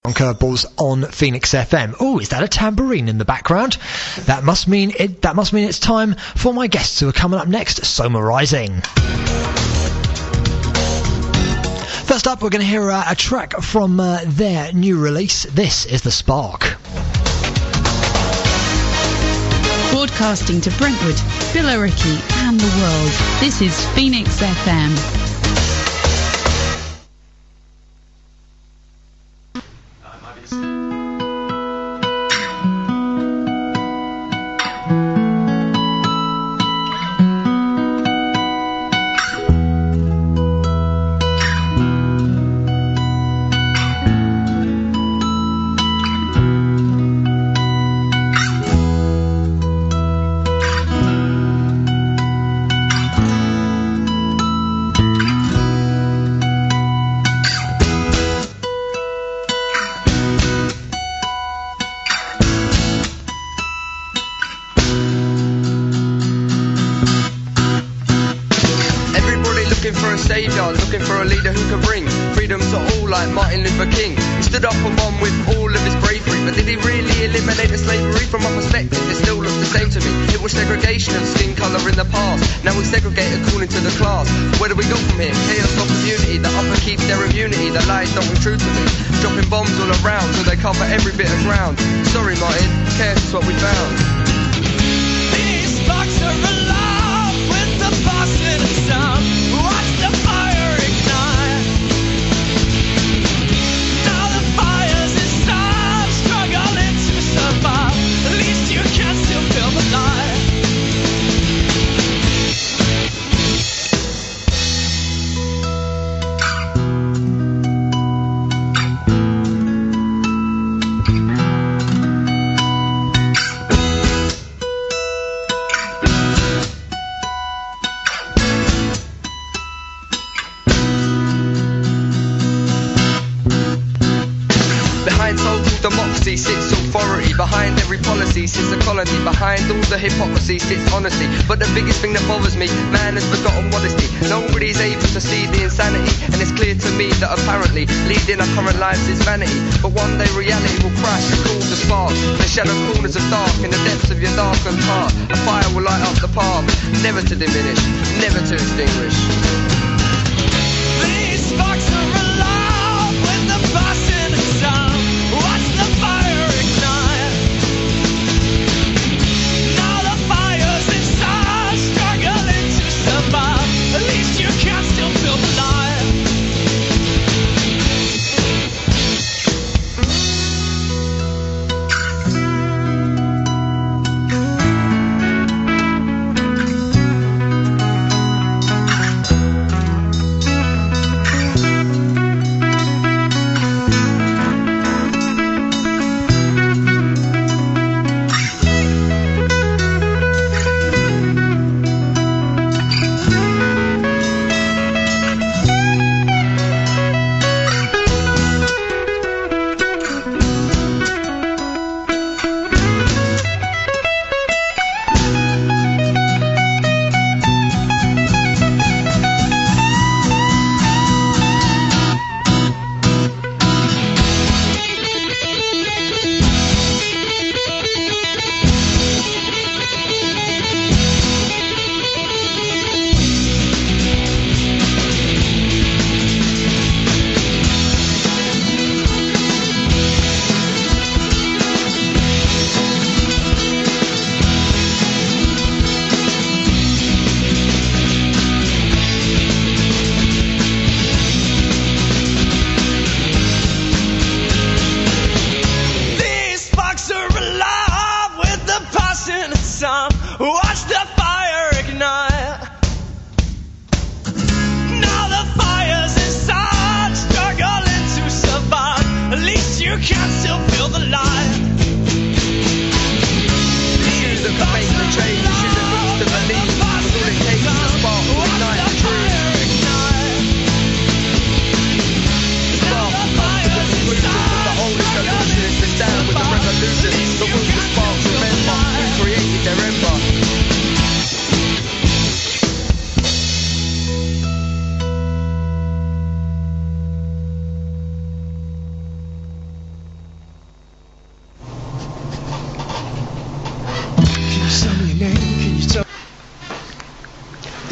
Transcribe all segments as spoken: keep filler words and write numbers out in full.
Curveballs on Phoenix F M. Oh, is that a tambourine in the background? That must mean it. That must mean it's time for my guests who are coming up next. Soma Rising. First up, we're going to hear uh, a track from uh, their new release. This is The Spark. Broadcasting to Brentwood, Billericay and the world. This is Phoenix F M. Sits honesty, but the biggest thing that bothers me, man has forgotten modesty. Nobody's able to see the insanity, and it's clear to me that apparently leading our current lives is vanity. But one day reality will crash and cause a spark. The shallow corners of dark in the depths of your darkened heart. A fire will light up the path, never to diminish, never to extinguish. These sparks are alive with the passion and sound. Watch the fire ignite. At least you can still feel the light.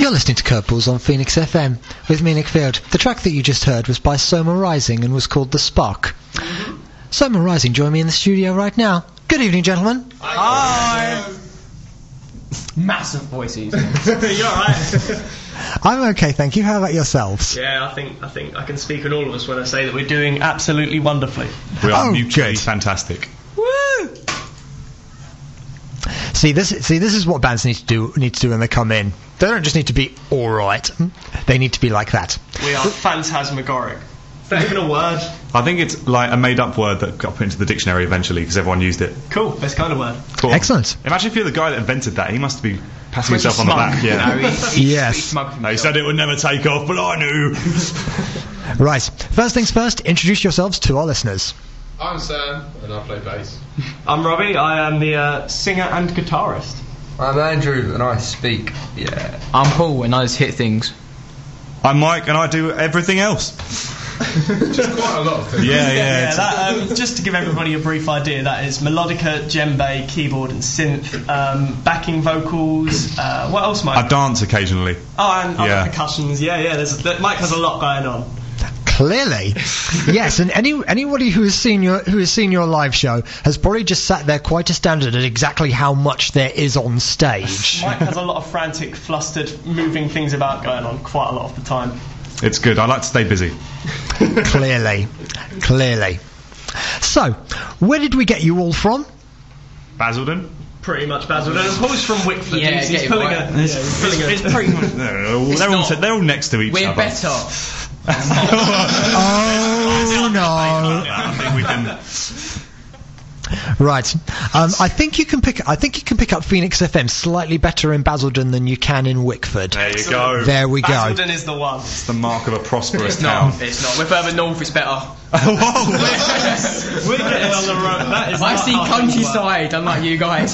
You're listening to Curveballs on Phoenix F M with me, Nick Field. The track that you just heard was by Soma Rising and was called The Spark. Mm-hmm. Soma Rising join me in the studio right now. Good evening, gentlemen. Hi. Hi. Massive voices. You're alright. I'm okay, thank you. How about yourselves? Yeah, I think I think I can speak on all of us when I say that we're doing absolutely wonderfully. We are oh, mutually good. fantastic. Woo! See this. See this is what bands need to do. Need to do when they come in. They don't just need to be all right. They need to be like that. We are phantasmagoric. Is that even a word? I think it's like a made-up word that got put into the dictionary eventually because everyone used it. Cool, best kind of word. Cool. Excellent. Imagine if you're the guy that invented that. He must be patting Pretty himself on the smug. back. Yeah. No, he's, he's, Yes. he's smug for No, he himself. said it would never take off, but I knew. Right. First things first. Introduce yourselves to our listeners. I'm Sam, and I play bass. I'm Robbie, I am the uh, singer and guitarist. I'm Andrew, and I speak. Yeah. I'm Paul and I just hit things. I'm Mike, and I do everything else. Just quite a lot of things. Yeah, yeah. Yeah, it's- that, um, just to give everybody a brief idea, that is melodica, djembe, keyboard and synth, um, backing vocals, uh, what else, Mike? I dance occasionally. Oh, and other Yeah. percussions, yeah, yeah, there's, there, Mike has a lot going on. Clearly, yes, and any anybody who has seen your who has seen your live show has probably just sat there quite astounded at exactly how much there is on stage. Mike has a lot of frantic, flustered, moving things about going on quite a lot of the time. It's good. I like to stay busy. Clearly, clearly. So, where did we get you all from? Basildon? Pretty much Basildon. And Paul's from Wickford. Yeah, he's, get he's it pulling right. a, yeah, he's pulling a, It's pretty much. No, they're, all, It's they're, all, not. they're all next to each We're other. better. Oh no! Yeah, I think we can. Right. Um, I think you can pick. I think you can pick up Phoenix F M slightly better in Basildon than you can in Wickford. There you go. There we go. Basildon is the one. It's the mark of a prosperous It's town. not. It's not. We're further north. It's better. Whoa! We're getting on the road. That is I not see how things countryside, unlike you guys.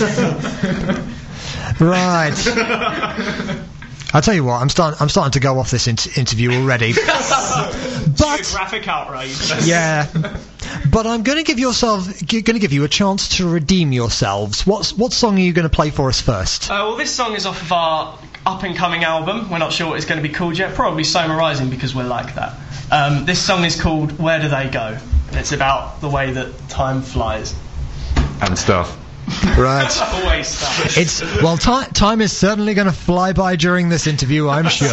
Right. I'll tell you what. I'm starting. I'm starting to go off this inter- interview already. work. But Geographic outrage. yeah. But I'm going to give yourself. Going to give you a chance to redeem yourselves. What's what song are you going to play for us first? Uh, well, this song is off of our up-and-coming album. We're not sure what it's going to be called yet. Probably Soma Rising, because we're like that. Um, this song is called Where Do They Go? And it's about the way that time flies. And stuff. Right. Always stuff. It's well. Ti- time is certainly going to fly by during this interview, I'm sure.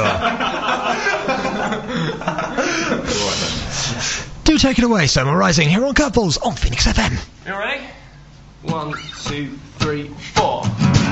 Do take it away, Soma Rising, here on Curveballs on Phoenix F M. You ready? One, two, three, four.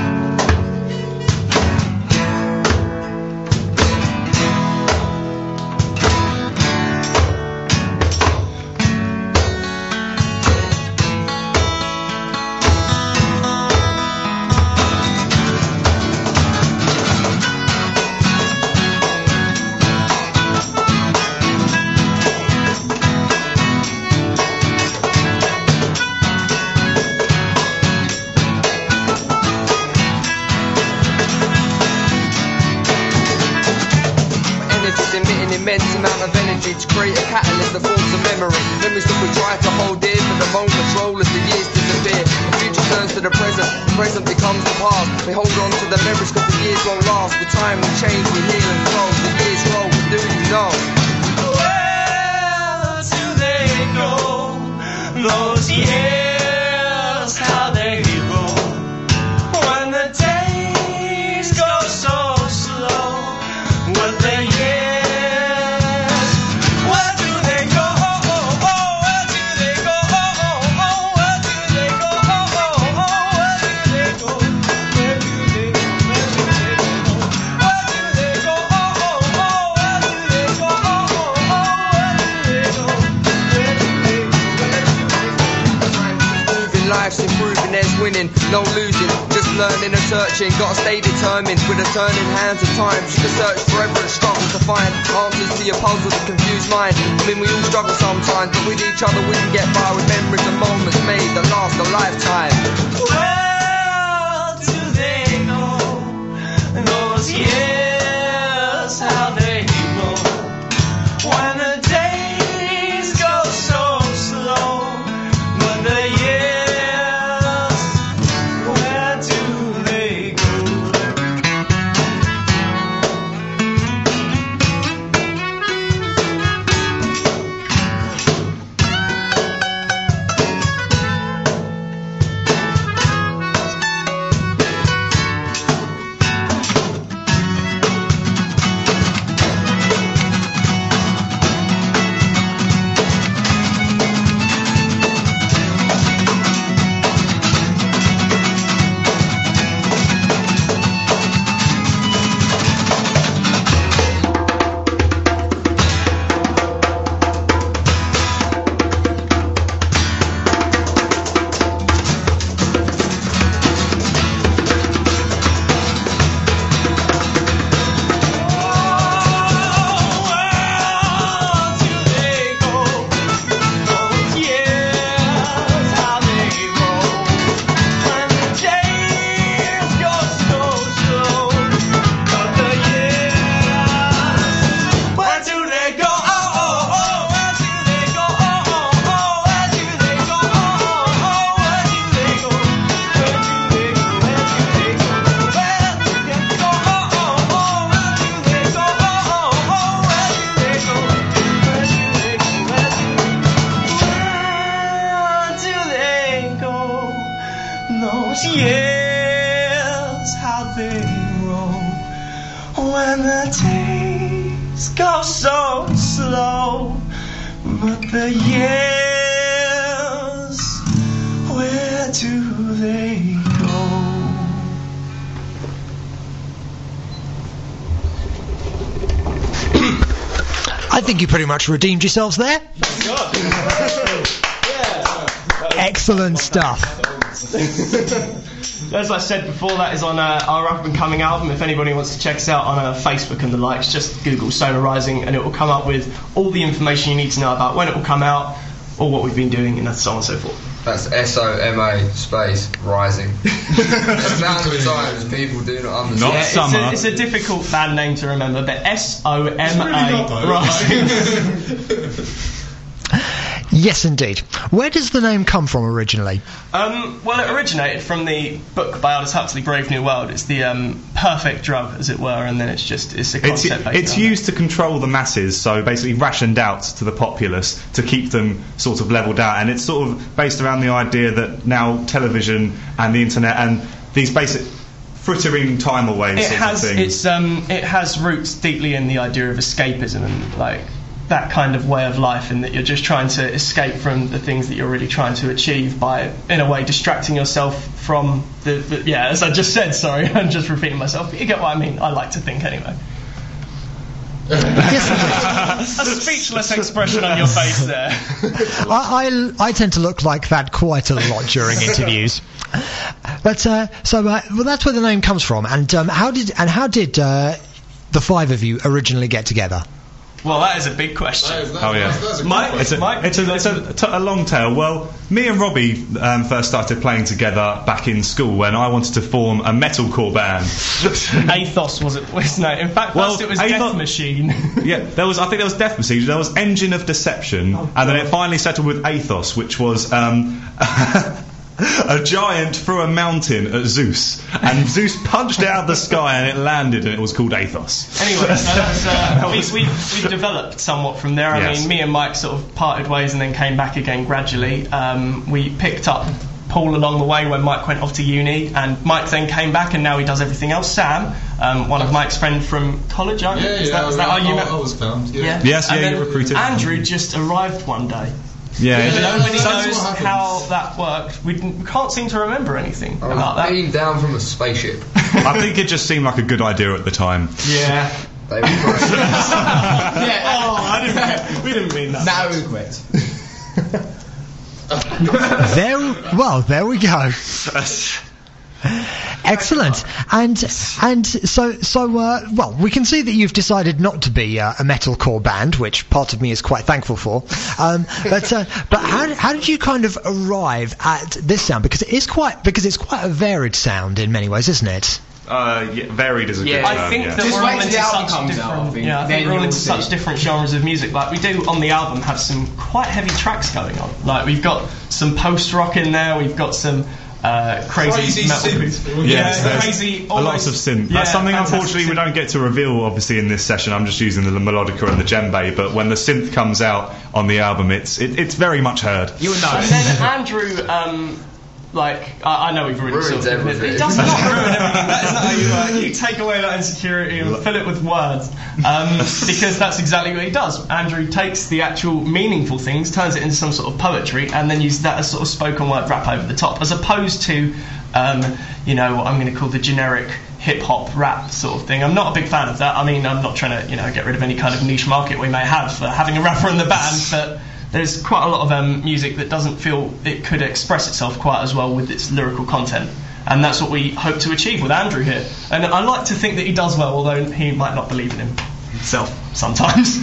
Energy's emitting immense amount of energy to create a catalyst that forms a memory. Memories that we try to hold dear, but the moments roll as the years disappear. The future turns to the present, the present becomes the past. We hold on to the memories cause the years won't last. With time we change, we heal and grow. The years roll, what do you know? Where do they go? Those years, how they roll. When the days go so slow. What the years? Where do they go? Where do they go? Where do they go? Where do they go? Where do they go? Where do they go? Where do they go? Where do they go? Moving, life's improving, there's winning, no losing. Just learning and searching, gotta stay determined. With the turning hands of time, you can search forever and struggle to find answers to your puzzle, the confused mind. I mean, we all struggle sometimes, but with each other we can get by with memories and moments made that last a lifetime. Where do they go? Those years, how they go. When the days go so slow. But the years, where do they go? those years, how they roll. When the days go so slow, but the years, where do they go? I think you pretty much redeemed yourselves there. Excellent stuff. As I said before, that is on uh, our up and coming album. If anybody wants to check us out on uh, Facebook and the likes, just Google Solar Rising and it will come up with all the information you need to know about when it will come out, or what we've been doing, and so on and so forth. That's S O M A space rising. The amount of times people do not understand. Not Yeah, summer. It's a, it's a difficult band name to remember, but S O M A not, though. Rising. Yes, indeed. Where does the name come from originally? Um, well, it originated from the book by Aldous Huxley, Brave New World. It's the um, perfect drug, as it were, and then it's just it's a It's, concept. based it's on used to control the masses, so basically rationed out to the populace to keep them sort of levelled out. And it's sort of based around the idea that now television and the internet and these basic frittering time away It sorts has of things. it's um it has roots deeply in the idea of escapism and like that kind of way of life, in that you're just trying to escape from the things that you're really trying to achieve by, in a way, distracting yourself from the, the yeah, as I just said, sorry, I'm just repeating myself, but you get what I mean. I like to think anyway. Yes, A speechless expression on your face there. I, I, I tend to look like that quite a lot during interviews. But uh, so uh, well, that's where the name comes from. And um, how did and how did uh, the five of you originally get together? Well, that is a big question. That is, that, Oh, yeah. that's, that's a Mike? good It's a, Mike, it's a, it's a, t- a long tale. Well, me and Robbie um, first started playing together back in school when I wanted to form a metalcore band. Athos was it? Was no, in fact, Well, first it was Athos- Death Machine. Yeah, there was. I think there was Death Machine. There was Engine of Deception, and then it finally settled with Athos, which was um, a giant threw a mountain at Zeus, and Zeus punched it out of the sky, and it landed, and it was called Athos. Anyway, so that's, uh, we, we, we developed somewhat from there. I Yes. mean, me and Mike sort of parted ways and then came back again gradually. Um, we picked up Paul along the way when Mike went off to uni, and Mike then came back, and now he does everything else. Sam, um, one of Mike's friends from college, aren't you? Yeah, Is yeah, that, is that I, how you I, met? I was found, yeah. Yeah. Yes, And yeah, then you recruited. Andrew just arrived one day. Yeah. Nobody That's knows what happened. how that worked. We, didn't, we can't seem to remember anything I about was that. beamed down from a spaceship. I think it just seemed like a good idea at the time. Yeah. They were great. Yeah. Oh, I didn't. We didn't mean that. Now we quit. There, well, there we go. Excellent. And and so so uh, well, we can see that you've decided not to be uh, a metalcore band, which part of me is quite thankful for. Um, but uh, but how did, how did you kind of arrive at this sound? Because it is quite because it's quite a varied sound in many ways, isn't it? Uh, yeah, varied is a Yeah. good term. I think yeah. that Just we're wait all till into the album such comes different, out, I think. yeah, I Then think we're all you'll into see. such different genres of music. Like we do on the album have some quite heavy tracks going on. Like we've got some post rock in there. We've got some uh, crazy, Crazy metal. synth. pieces. Yes, yeah, there's crazy. a lot almost- of synth. yeah, That's something, fantastic unfortunately, we synth. don't get to reveal, obviously, in this session. I'm just using the melodica and the djembe, but when the synth comes out on the album, it's it, it's very much heard. You would know. And then Andrew, um, like I, I know we've ruined Ruins sort of- everything. It does not ruin everything. That is not how you, uh, you take away that insecurity and fill it with words, um, because that's exactly what he does. Andrew takes the actual meaningful things, turns it into some sort of poetry, and then uses that as sort of spoken word rap over the top, as opposed to, um, you know, what I'm going to call the generic hip hop rap sort of thing. I'm not a big fan of that. I mean, I'm not trying to, you know, get rid of any kind of niche market we may have for having a rapper in the band, but there's quite a lot of um, music that doesn't feel it could express itself quite as well with its lyrical content, and that's what we hope to achieve with Andrew here. And I like to think that he does well, although he might not believe in himself sometimes.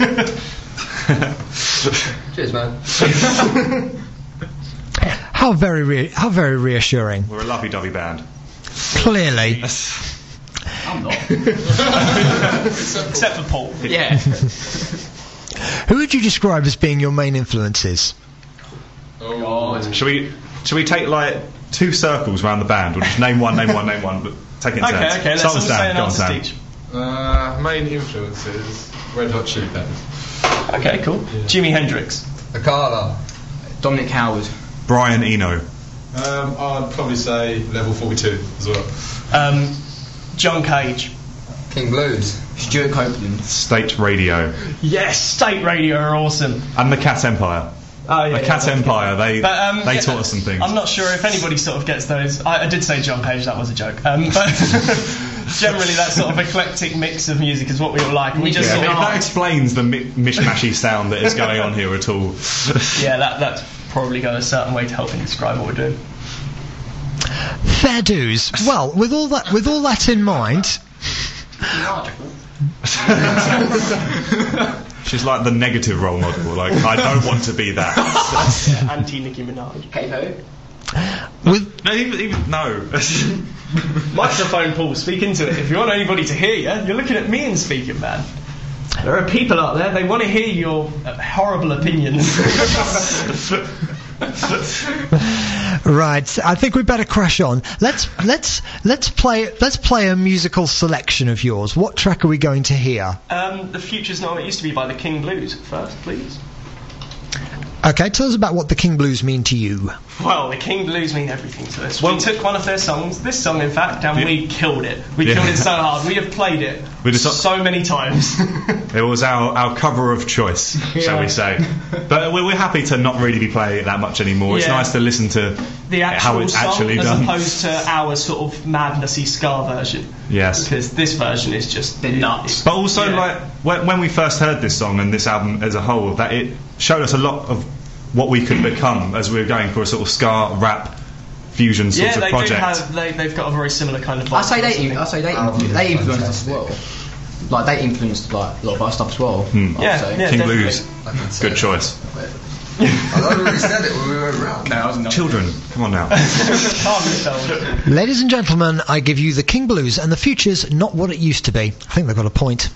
Cheers, man. How very re- how very reassuring. We're a lovey-dovey band. Clearly. I'm not. Except for Paul. Yeah. Who would you describe as being your main influences? Oh, God. Should we should we take like two circles around the band, or just name one, name one, name one, but take it in Okay, turns? okay, let's Start all with say Sam. an Go on, artist Sam. each. Uh, main influences, Red Hot Chili Peppers. Okay, cool. Jimi Hendrix. Akala. Dominic Howard. Brian Eno. Um, I'd probably say level forty-two as well. Um, John Cage. King Blues. Stuart Copeland. State Radio. Yes, State Radio are awesome. And the Cat Empire. Oh, yeah, the yeah, Cat yeah, Empire, yeah. they But, um, they yeah, taught us some things. I'm not sure if anybody sort of gets those. I, I did say John Cage, that was a joke. Um, but generally, that sort of eclectic mix of music is what we all like. And we just Yeah, sort if of, that explains the mi- mishmashy sound that is going on here at all. yeah, that that's probably going a certain way to help me describe what we're doing. Fair dues. Well, with all that with all that in mind. She's like the negative role model. Like, I don't want to be that. Yeah, anti Nicki Minaj. Hey ho. With No, even, even no. Microphone, Paul. Speak into it. If you want anybody to hear you, you're looking at me and speaking, man. There are people out there. They want to hear your uh, horrible opinions. Right, I think we better crash on. Let's let's let's play let's play a musical selection of yours. What track are we going to hear? um, the Future's Not What It Used to Be by the King Blues. First, please. Okay, tell us about what the King Blues mean to you. Well, the King Blues mean everything to us. Well- we took one of their songs, this song in fact, and Yeah. we killed it. We Yeah. killed it so hard. We have played it We just- so many times. It was our, our cover of choice, shall Yeah. we say. But we're, we're happy to not really be playing it that much anymore. It's Yeah. nice to listen to the actual how it's song actually as done. opposed to our sort of madnessy ska version. Yes. Because this version is just They're nuts. But also, Yeah. like, when, when we first heard this song and this album as a whole, that it showed us a lot of what we could become as we were going for a sort of ska, rap, fusion sort Yeah, of they project. do have. They, they've got a very similar kind of. I vibe say to us, they. I say they. Influ- they influenced us as well. Like they influenced like a lot of our stuff as well. Hmm. I'd Yeah, say. yeah. King definitely. Blues, good choice. I already said it when we went round. No, I was not. Children, come on now. Calm yourself. Ladies and gentlemen, I give you the King Blues, and the future's not what it used to be. I think they've got a point.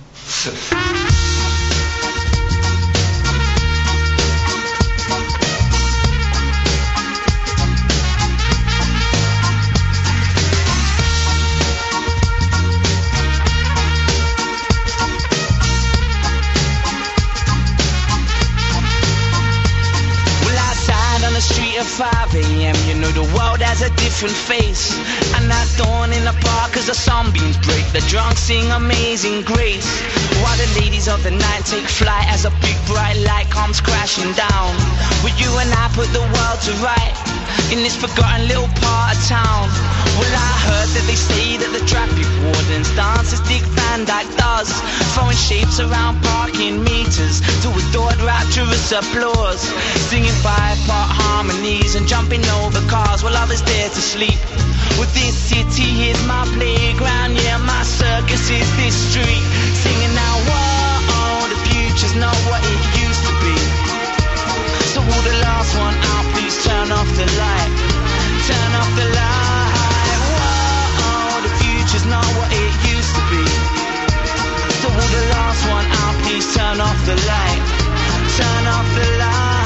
Well, outside on the street at five a.m. You know the world has a different face. And that dawn in the park as the sunbeams break. The drunk sing Amazing Grace. While the ladies of the night take flight as a big bright light comes crashing down. Will you and I put the world to right in this forgotten little part of town? Well, I heard that they say that the traffic wardens dance as Dick Van Dyke does, throwing shapes around parking meters to adored rapturous applause, singing five-part harmonies and jumping over cars while others dare to sleep. Well, this city is my playground, yeah, my circus is this street, singing now, whoa, the future's not what it used to be. So will the last one out, please turn off the light, turn off the light. Whoa, the future's not what it used to be. So will the last one out, please turn off the light, turn off the light.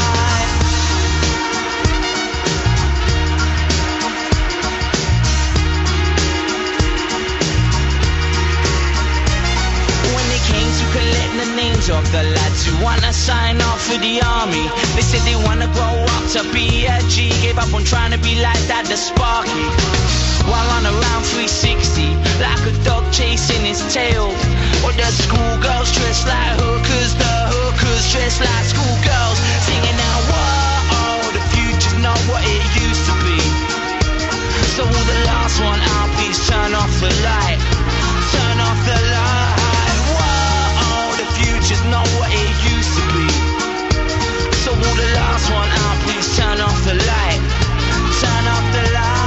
When they came to collect the names of the lads who wanna sign off for the army, they said they wanna grow up to be a G. Gave up on trying to be like that, the Sparky. While on around three sixty, like a dog chasing his tail. Or the schoolgirls dressed like hookers, the hookers dressed like schoolgirls, singing out, whoa, the future's not what it used to be. So will the last one out, please turn off the light, turn off the light. Whoa, the future's not what it used to be. So will the last one out, please turn off the light, turn off the light.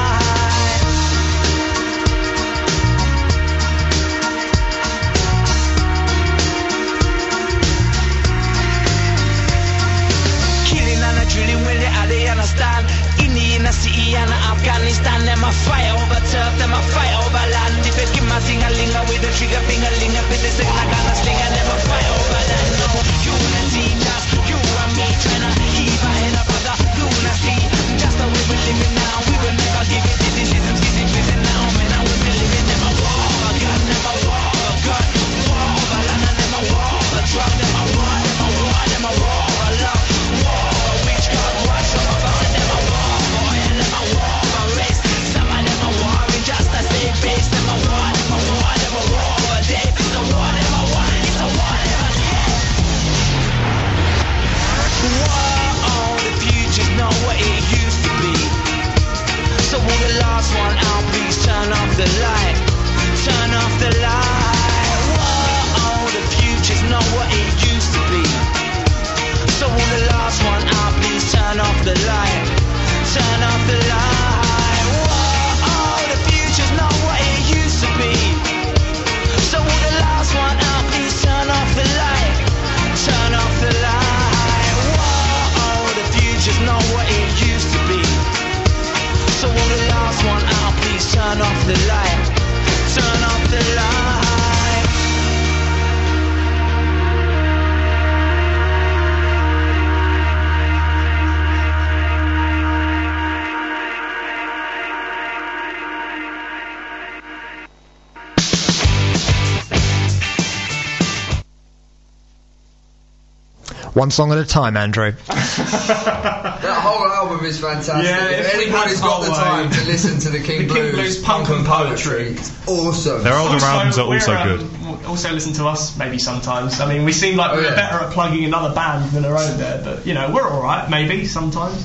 Killing and a drilling, will they, are they understand? In the inner city and Afghanistan, them a fight over turf, them a fight over land. If you give my ting-a-linger with the trigger finger-linger, but they say I got a sling and them a fight over land. No, you wanna teach us, you and me tryna keep our head up, brother. You wanna see just the way we're living now. We will never give it to the system, see the prison now. Man, I will be living them a war over God, them a war over God, war over land, and them a war over drug, them a war, them a war, them a war over love, war over witchcraft, war some of us, and them a war over oil, them a One song at a time, Andrew. That whole album is fantastic. Yeah, if if we anybody's had got the our time way. to listen to the King The Blues, King Blues Punk and Poetry. it's awesome. Their older albums are we're, also um, good. Also listen to us maybe sometimes. I mean, we seem like Oh, we're yeah. better at plugging another band than our own there, but you know, we're all right maybe sometimes.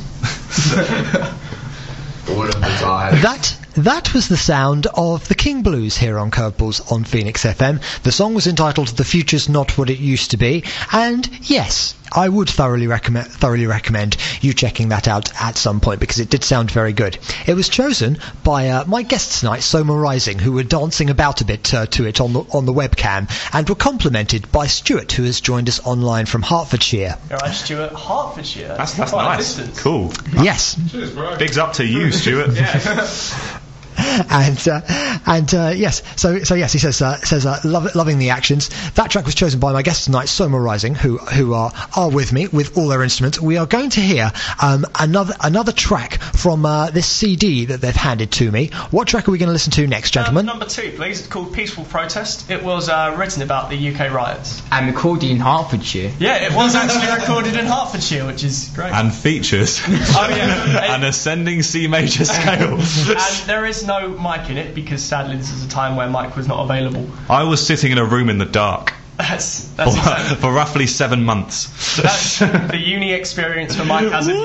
All of the time. That that was the sound of the King Blues here on Curveballs on Phoenix F M. The song was entitled "The Future's Not What It Used to Be," and yes, I would thoroughly recommend thoroughly recommend you checking that out at some point because it did sound very good. It was chosen by uh, my guests tonight, Soma Rising, who were dancing about a bit uh, to it on the on the webcam, and were complimented by Stuart, who has joined us online from Hertfordshire. All right, Stuart, Hertfordshire. That's, that's quite a nice. distance. Cool. Yes. Cheers, bro. Bigs up to you, Stuart. Yeah. and uh, and uh, yes, so so yes, he says uh, says uh, love, loving the actions. That track was chosen by my guests tonight, Soma Rising, who who are are with me with all their instruments. We are going to hear um, another another track from uh, this C D that they've handed to me. What track are we going to listen to next, gentlemen? Um, number two, please. It's called Peaceful Protest. It was uh, written about the U K riots. And recorded in Hertfordshire. Yeah, it was actually recorded in Hertfordshire, which is great. And features Oh, yeah. an ascending C major scale. And there is no mic in it because sadly this is a time where mic was not available. I was sitting in a room in the dark That's that's for, exactly, for roughly seven months. that's the uni experience for Mike hasn't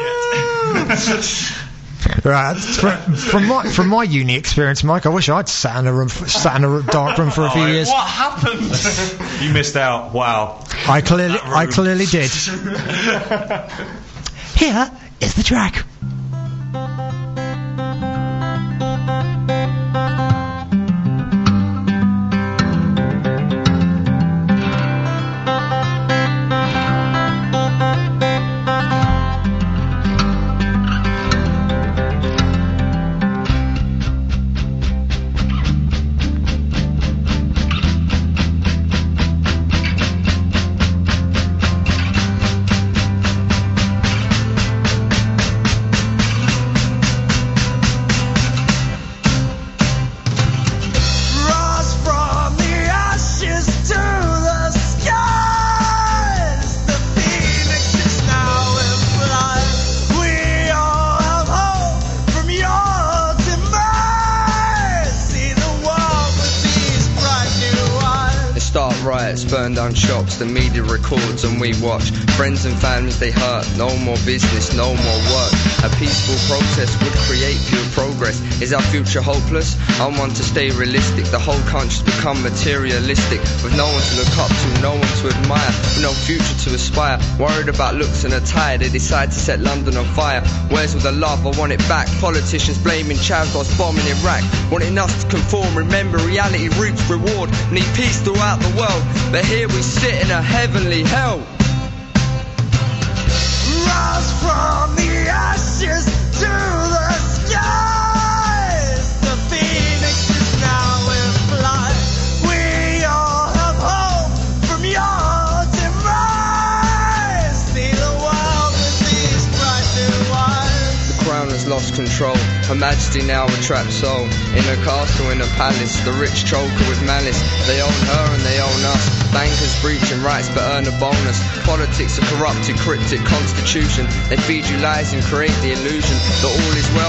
yet. Right, from, from my from my uni experience, Mike, I wish I'd sat in a room sat in a dark room for a few Oh, years. What happened? You missed out. Wow. I clearly That room. I clearly did. Here is the track. Rise from the ashes to the skies. The phoenix is now in flight. We all have hope from your demise. See the world with these bright new eyes. They start riots, burn down shops, the media records and we watch. Friends and families they hurt, no more business, no more work. A peaceful protest would create pure progress. Is our future hopeless? I want to stay realistic. The whole country's become materialistic, with no one to look up to, no one to admire, with no future to aspire. Worried about looks and attire, they decide to set London on fire. Where's all the love? I want it back. Politicians blaming Chavs whilst bombing Iraq, wanting us to conform. Remember, reality reaps reward. Need peace throughout the world, but here we sit in a heavenly hell. Rise from the ashes to the skies. The phoenix is now in flight. We all have hope from your demise. See the world with these bright new eyes. The crown has lost control, Her Majesty now a trapped soul. In a castle, in a palace, the rich choker with malice. They own her and they own us. Bankers breaching rights but earn a bonus. Politics a corrupted, cryptic constitution. They feed you lies and create the illusion that all is well.